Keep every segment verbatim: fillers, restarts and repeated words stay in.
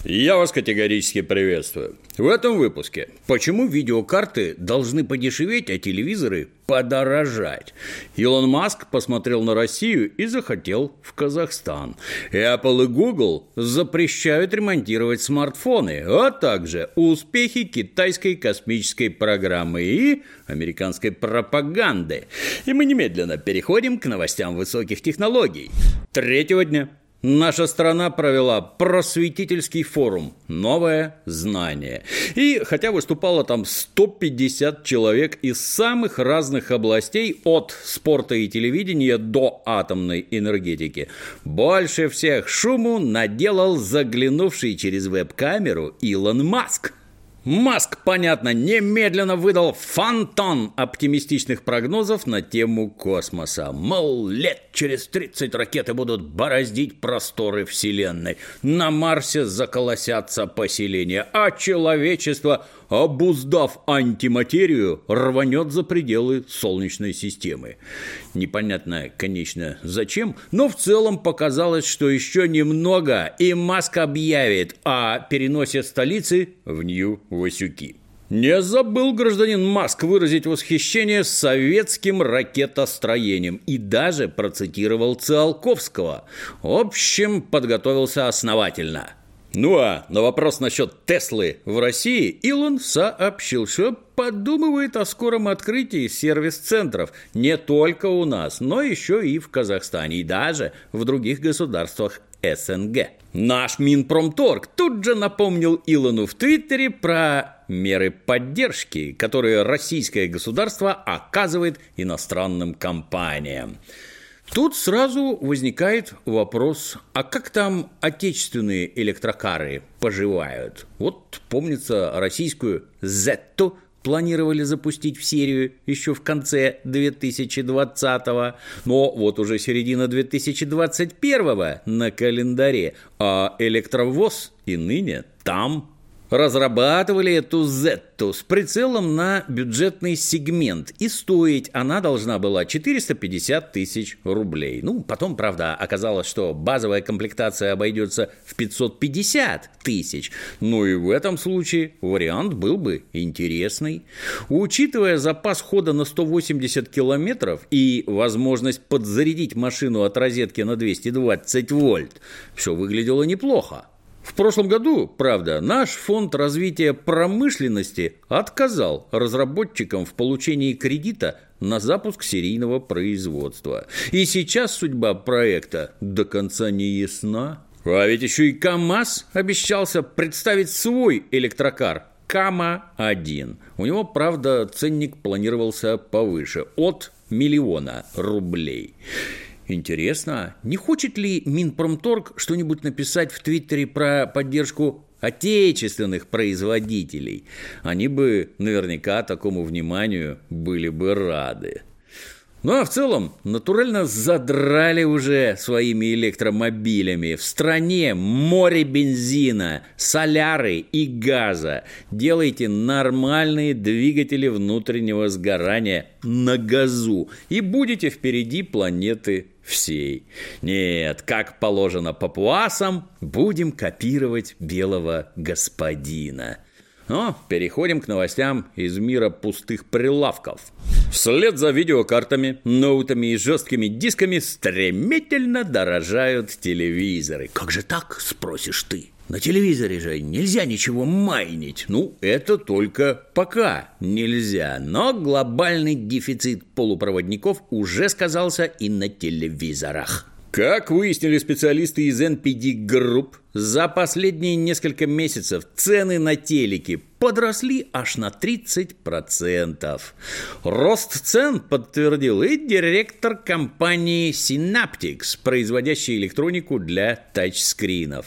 Я вас категорически приветствую. В этом выпуске: почему видеокарты должны подешеветь, а телевизоры подорожать? Илон Маск посмотрел на Россию и захотел в Казахстан. Apple и Google запрещают ремонтировать смартфоны, а также успехи китайской космической программы и американской пропаганды. И мы немедленно переходим к новостям высоких технологий. Третьего дня наша страна провела просветительский форум «Новое знание». И хотя выступало там сто пятьдесят человек из самых разных областей, от спорта и телевидения до атомной энергетики, больше всех шуму наделал заглянувший через веб-камеру Илон Маск. Маск, понятно, немедленно выдал фонтан оптимистичных прогнозов на тему космоса. Мол, лет через тридцать ракеты будут бороздить просторы Вселенной. На Марсе заколосятся поселения, а человечество, обуздав антиматерию, рванет за пределы Солнечной системы. Непонятно, конечно, зачем, но в целом показалось, что еще немного, и Маск объявит о переносе столицы в Нью-Васюки. Не забыл гражданин Маск выразить восхищение советским ракетостроением и даже процитировал Циолковского. В общем, подготовился основательно. Ну а на вопрос насчет Теслы в России Илон сообщил, что подумывает о скором открытии сервис-центров не только у нас, но еще и в Казахстане, и даже в других государствах эс эн гэ. Наш Минпромторг тут же напомнил Илону в Твиттере про меры поддержки, которые российское государство оказывает иностранным компаниям. Тут сразу возникает вопрос, а как там отечественные электрокары поживают? Вот, помнится, российскую «Зетту» планировали запустить в серию еще в конце две тысячи двадцатого, но вот уже середина две тысячи двадцать первого на календаре, а электровоз и ныне там. Разрабатывали эту «Зетту» с прицелом на бюджетный сегмент, и стоить она должна была четыреста пятьдесят тысяч рублей. Ну, потом, правда, оказалось, что базовая комплектация обойдется в пятьсот пятьдесят тысяч. Ну и в этом случае вариант был бы интересный. Учитывая запас хода на сто восемьдесят километров и возможность подзарядить машину от розетки на двести двадцать вольт, все выглядело неплохо. В прошлом году, правда, наш фонд развития промышленности отказал разработчикам в получении кредита на запуск серийного производства. И сейчас судьба проекта до конца не ясна. А ведь еще и КАМАЗ обещался представить свой электрокар Кама один. У него, правда, ценник планировался повыше, от миллиона рублей. Интересно, не хочет ли Минпромторг что-нибудь написать в Твиттере про поддержку отечественных производителей? Они бы наверняка такому вниманию были бы рады. Ну а в целом, натурально задрали уже своими электромобилями. В стране море бензина, соляры и газа. Делайте нормальные двигатели внутреннего сгорания на газу, и будете впереди планеты всей. Нет, как положено папуасам, будем копировать белого господина. Но переходим к новостям из мира пустых прилавков. Вслед за видеокартами, ноутами и жесткими дисками стремительно дорожают телевизоры. Как же так, спросишь ты? На телевизоре же нельзя ничего майнить. Ну, это только пока нельзя. Но глобальный дефицит полупроводников уже сказался и на телевизорах. Как выяснили специалисты из эн пи ди Group, за последние несколько месяцев цены на телеки подросли аж на тридцать процентов. Рост цен подтвердил и директор компании Synaptics, производящей электронику для тачскринов.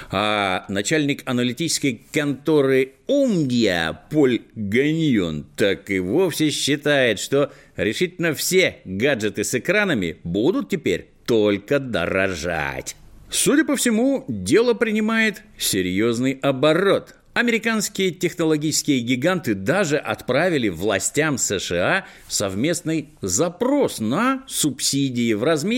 А начальник аналитической конторы Omdia Поль Ганьон так и вовсе считает, что решительно все гаджеты с экранами будут теперь только дорожать. Судя по всему, дело принимает серьезный оборот. Американские технологические гиганты даже отправили властям США совместный запрос на субсидии в размере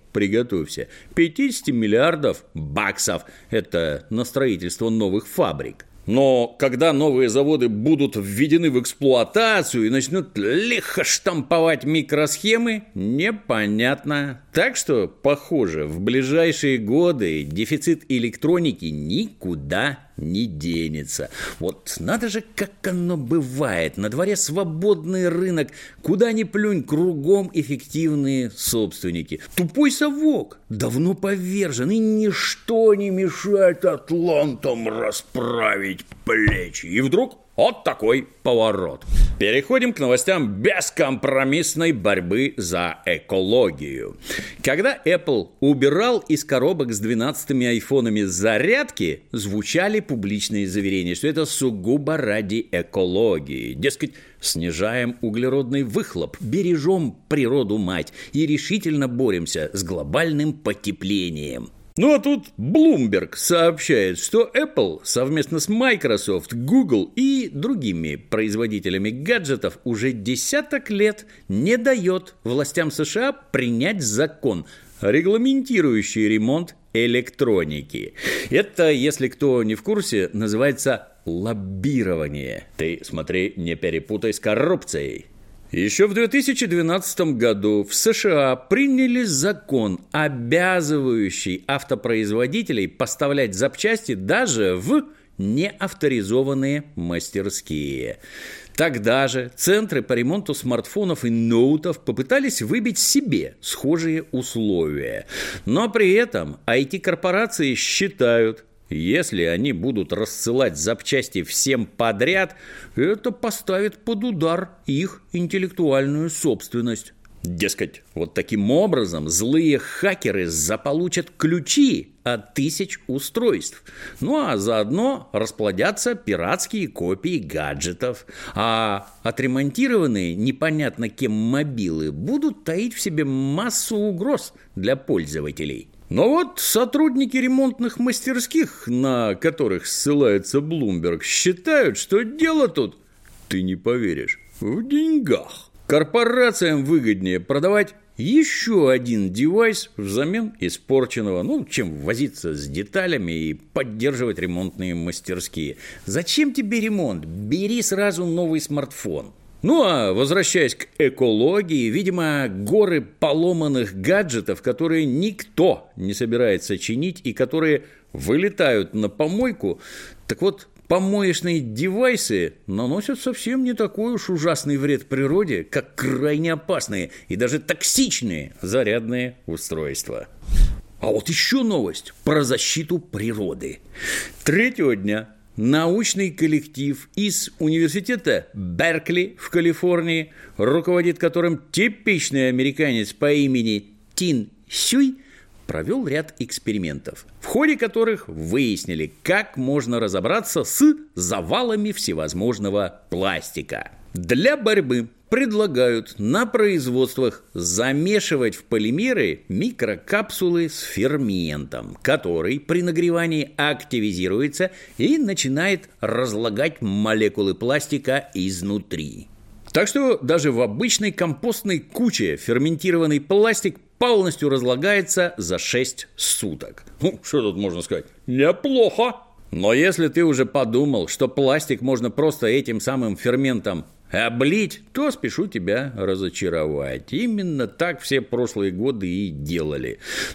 приготовься, пятьдесят миллиардов баксов. Это на строительство новых фабрик. Но когда новые заводы будут введены в эксплуатацию и начнут лихо штамповать микросхемы, непонятно. Так что, похоже, в ближайшие годы дефицит электроники никуда не денется. Вот надо же, как оно бывает. На дворе свободный рынок. Куда ни плюнь, кругом эффективные собственники. Тупой совок давно повержен, и ничто не мешает атлантам расправить плечи. И вдруг вот такой поворот. Переходим к новостям бескомпромиссной борьбы за экологию. Когда Apple убирал из коробок с двенадцатыми айфонами зарядки, звучали публичные заверения, что это сугубо ради экологии. Дескать, снижаем углеродный выхлоп, бережем природу-мать и решительно боремся с глобальным потеплением. Ну а тут Bloomberg сообщает, что Apple совместно с Microsoft, Google и другими производителями гаджетов уже десяток лет не дает властям США принять закон, регламентирующий ремонт электроники. Это, если кто не в курсе, называется лоббирование. Ты смотри, не перепутай с коррупцией. Еще в две тысячи двенадцатом году в США приняли закон, обязывающий автопроизводителей поставлять запчасти даже в неавторизованные мастерские. Тогда же центры по ремонту смартфонов и ноутов попытались выбить себе схожие условия. Но при этом ай ти-корпорации считают, если они будут рассылать запчасти всем подряд, это поставит под удар их интеллектуальную собственность. Дескать, вот таким образом злые хакеры заполучат ключи от тысяч устройств. Ну а заодно расплодятся пиратские копии гаджетов. А отремонтированные непонятно кем мобилы будут таить в себе массу угроз для пользователей. Но вот сотрудники ремонтных мастерских, на которых ссылается Bloomberg, считают, что дело тут, ты не поверишь, в деньгах. Корпорациям выгоднее продавать еще один девайс взамен испорченного, ну, чем возиться с деталями и поддерживать ремонтные мастерские. Зачем тебе ремонт? Бери сразу новый смартфон. Ну а возвращаясь к экологии, видимо, горы поломанных гаджетов, которые никто не собирается чинить и которые вылетают на помойку, так вот, помоечные девайсы наносят совсем не такой уж ужасный вред природе, как крайне опасные и даже токсичные зарядные устройства. А вот еще новость про защиту природы. Третьего дня научный коллектив из университета Беркли в Калифорнии, руководит которым типичный американец по имени Тин Сюй, провел ряд экспериментов, в ходе которых выяснили, как можно разобраться с завалами всевозможного пластика. Для борьбы предлагают на производствах замешивать в полимеры микрокапсулы с ферментом, который при нагревании активизируется и начинает разлагать молекулы пластика изнутри. Так что даже в обычной компостной куче ферментированный пластик полностью разлагается за шесть суток. Ну, что тут можно сказать? Неплохо! Но если ты уже подумал, что пластик можно просто этим самым ферментом облить, то спешу тебя разочаровать. Именно так все прошлые годы и делали.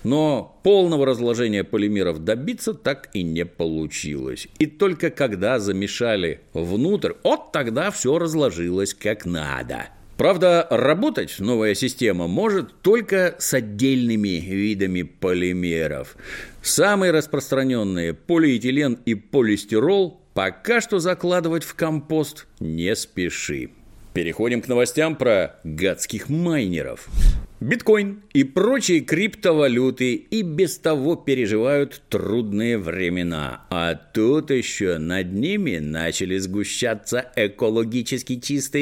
Но полного разложения полимеров добиться так и не получилось. И только когда замешали внутрь, вот тогда все разложилось как надо. Правда, работать новая система может только с отдельными видами полимеров. Самые распространенные – полиэтилен и полистирол – пока что закладывать в компост не спеши. Переходим к новостям про гадских майнеров. Биткоин и прочие криптовалюты и без того переживают трудные времена. А тут еще над ними начали сгущаться экологически чистые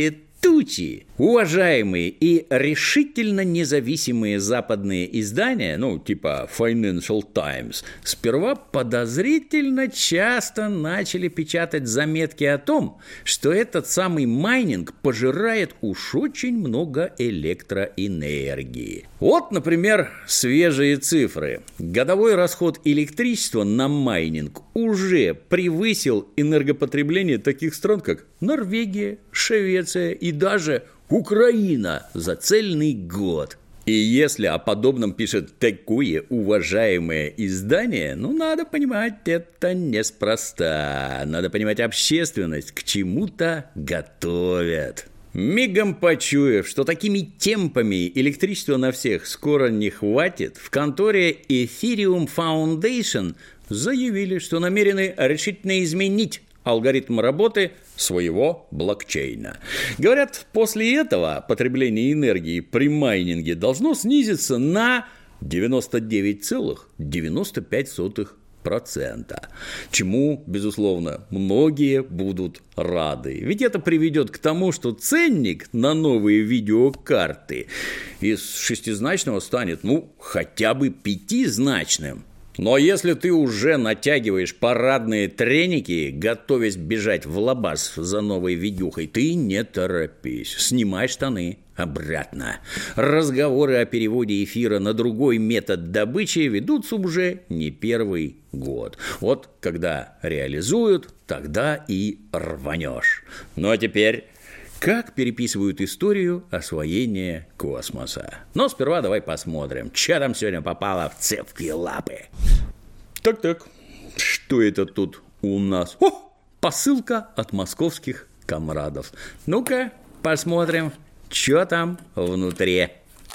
тучи. Уважаемые и решительно независимые западные издания, ну, типа Financial Times, сперва подозрительно часто начали печатать заметки о том, что этот самый майнинг пожирает уж очень много электроэнергии. Вот, например, свежие цифры. Годовой расход электричества на майнинг уже превысил энергопотребление таких стран, как Норвегия, Швеция и даже Украина за цельный год. И если о подобном пишет такое уважаемое издание, ну, надо понимать, это неспроста. Надо понимать, общественность к чему-то готовят. Мигом почуяв, что такими темпами электричества на всех скоро не хватит, в конторе Ethereum Foundation заявили, что намерены решительно изменить алгоритм работы своего блокчейна. Говорят, после этого потребление энергии при майнинге должно снизиться на девяносто девять целых девяносто пять сотых процента, чему, безусловно, многие будут рады. Ведь это приведет к тому, что ценник на новые видеокарты из шестизначного станет, ну, хотя бы пятизначным. Но если ты уже натягиваешь парадные треники, готовясь бежать в лабаз за новой видюхой, ты не торопись, снимай штаны обратно. Разговоры о переводе эфира на другой метод добычи ведутся уже не первый год. Вот когда реализуют, тогда и рванешь. Ну а теперь... как переписывают историю освоения космоса. Но сперва давай посмотрим, что там сегодня попало в цепкие лапы. Так-так, что это тут у нас? О, посылка от московских комрадов. Ну-ка, посмотрим, что там внутри.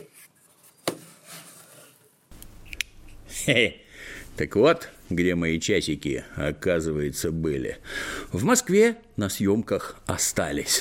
Хе-хе. Так вот, где мои часики, оказывается, были. В Москве на съемках остались.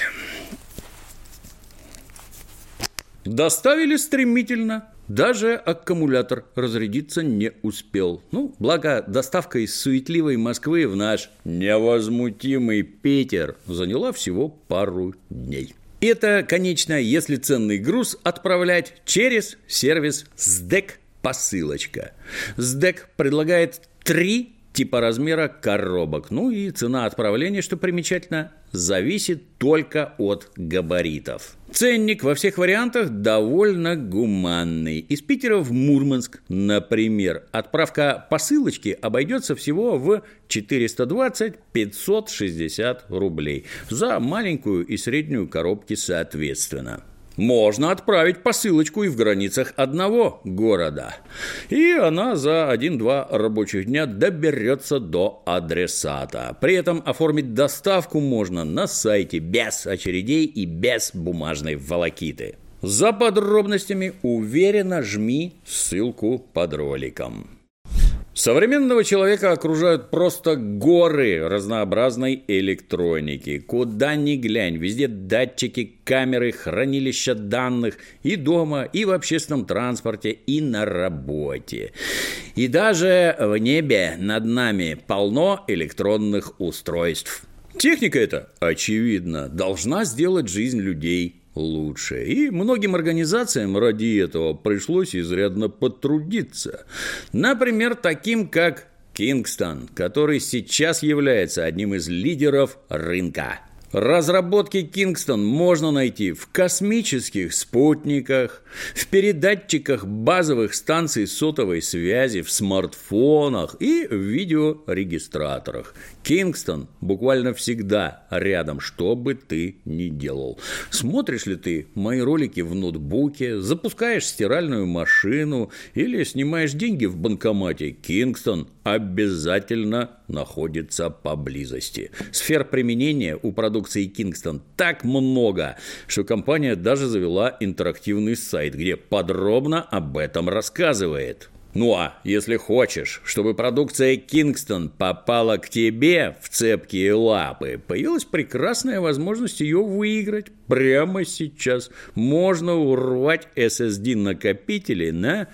Доставили стремительно. Даже аккумулятор разрядиться не успел. Ну, благо, доставка из суетливой Москвы в наш невозмутимый Питер заняла всего пару дней. Это, конечно, если ценный груз отправлять через сервис СДЭК посылочка. СДЭК предлагает три типа размера коробок. Ну и цена отправления, что примечательно, зависит только от габаритов. Ценник во всех вариантах довольно гуманный. Из Питера в Мурманск, например, отправка посылочки обойдется всего в четыреста двадцать - пятьсот шестьдесят рублей. За маленькую и среднюю коробки соответственно. Можно отправить посылочку и в границах одного города. И она за один-два рабочих дня доберется до адресата. При этом оформить доставку можно на сайте без очередей и без бумажной волокиты. За подробностями уверенно жми ссылку под роликом. Современного человека окружают просто горы разнообразной электроники. Куда ни глянь, везде датчики, камеры, хранилища данных и дома, и в общественном транспорте, и на работе. И даже в небе над нами полно электронных устройств. Техника эта, очевидно, должна сделать жизнь людей лучше. И многим организациям ради этого пришлось изрядно потрудиться. Например, таким как Kingston, который сейчас является одним из лидеров рынка. Разработки Kingston можно найти в космических спутниках, в передатчиках базовых станций сотовой связи, в смартфонах и в видеорегистраторах. Kingston буквально всегда рядом, что бы ты ни делал. Смотришь ли ты мои ролики в ноутбуке, запускаешь стиральную машину или снимаешь деньги в банкомате, Kingston обязательно находится поблизости. Сфер применения у продукции Kingston так много, что компания даже завела интерактивный сайт, где подробно об этом рассказывает. Ну а если хочешь, чтобы продукция Kingston попала к тебе в цепкие лапы, появилась прекрасная возможность ее выиграть прямо сейчас. Можно урвать эс эс ди-накопители на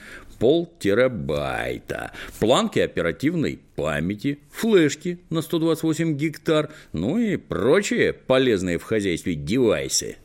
полтерабайта, планки оперативной памяти, флешки на сто двадцать восемь гектар, ну и прочие полезные в хозяйстве девайсы.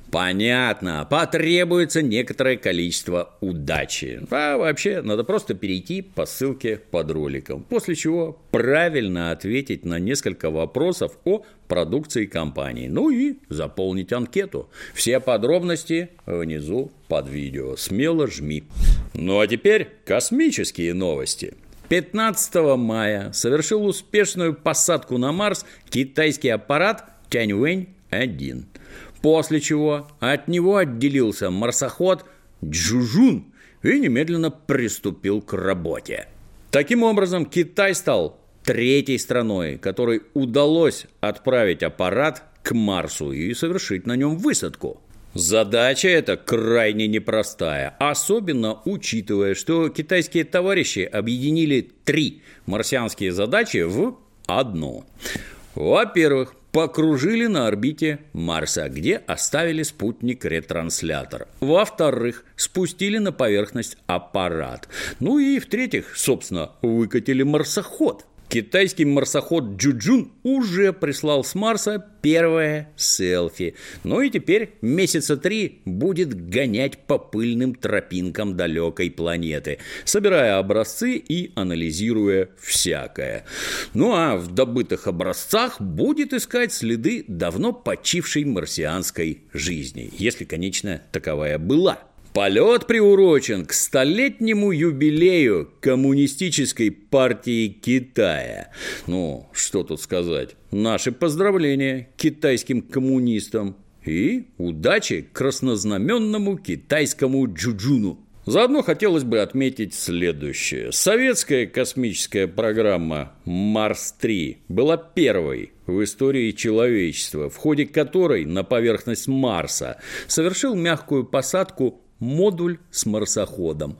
Понятно, потребуется некоторое количество удачи. А вообще, надо просто перейти по ссылке под роликом. После чего правильно ответить на несколько вопросов о продукции компании. Ну и заполнить анкету. Все подробности внизу под видео. Смело жми. Ну а теперь космические новости. пятнадцатого мая совершил успешную посадку на Марс китайский аппарат Тяньвэнь один. После чего от него отделился марсоход Чжужун и немедленно приступил к работе. Таким образом, Китай стал третьей страной, которой удалось отправить аппарат к Марсу и совершить на нем высадку. Задача эта крайне непростая, особенно учитывая, что китайские товарищи объединили три марсианские задачи в одну. Во-первых, покружили на орбите Марса, где оставили спутник-ретранслятор. Во-вторых, спустили на поверхность аппарат. Ну и в-третьих, собственно, выкатили марсоход. Китайский марсоход Чжужун уже прислал с Марса первое селфи. Ну и теперь месяца три будет гонять по пыльным тропинкам далекой планеты, собирая образцы и анализируя всякое. Ну а в добытых образцах будет искать следы давно почившей марсианской жизни, если, конечно, таковая была. Полет приурочен к столетнему юбилею Коммунистической партии Китая. Ну, что тут сказать? Наши поздравления китайским коммунистам и удачи краснознаменному китайскому Чжужуну. Заодно хотелось бы отметить следующее. Советская космическая программа Марс три была первой в истории человечества, в ходе которой на поверхность Марса совершил мягкую посадку модуль с марсоходом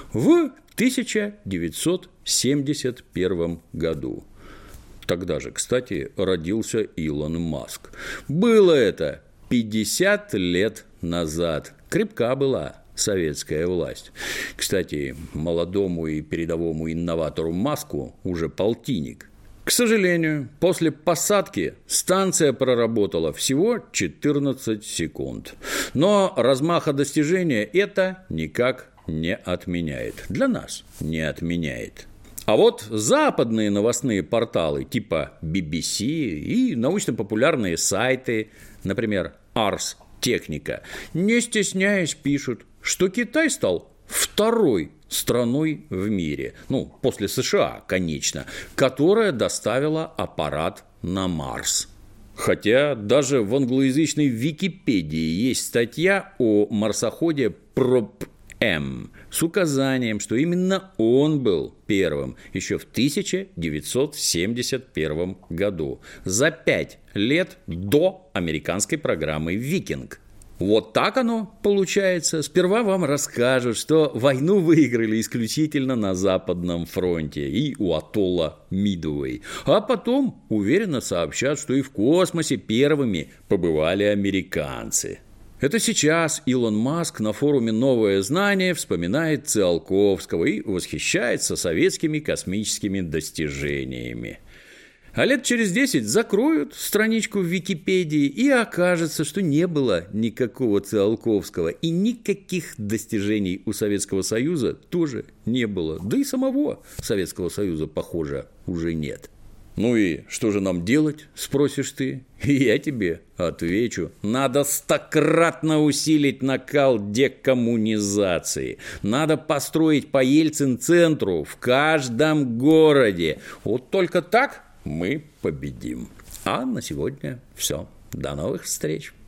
в тысяча девятьсот семьдесят первом году. Тогда же, кстати, родился Илон Маск. Было это пятьдесят лет назад. Крепка была советская власть. Кстати, молодому и передовому инноватору Маску уже полтинник. К сожалению, после посадки станция проработала всего четырнадцать секунд. Но размаха достижения это никак не отменяет. Для нас не отменяет. А вот западные новостные порталы типа би би си и научно-популярные сайты, например, Ars Technica, не стесняясь пишут, что Китай стал второй страной в мире, ну, после США, конечно, которая доставила аппарат на Марс. Хотя даже в англоязычной Википедии есть статья о марсоходе Проб-М с указанием, что именно он был первым еще в тысяча девятьсот семьдесят первом году, за пять лет до американской программы «Викинг». Вот так оно получается. Сперва вам расскажут, что войну выиграли исключительно на Западном фронте и у атолла Мидуэй. А потом уверенно сообщат, что и в космосе первыми побывали американцы. Это сейчас Илон Маск на форуме «Новое знание» вспоминает Циолковского и восхищается советскими космическими достижениями. А лет через десять закроют страничку в Википедии, и окажется, что не было никакого Циолковского, и никаких достижений у Советского Союза тоже не было. Да и самого Советского Союза, похоже, уже нет. Ну и что же нам делать, спросишь ты? И я тебе отвечу. Надо стократно усилить накал декоммунизации. Надо построить по Ельцин-центру в каждом городе. Вот только так мы победим. А на сегодня все. До новых встреч.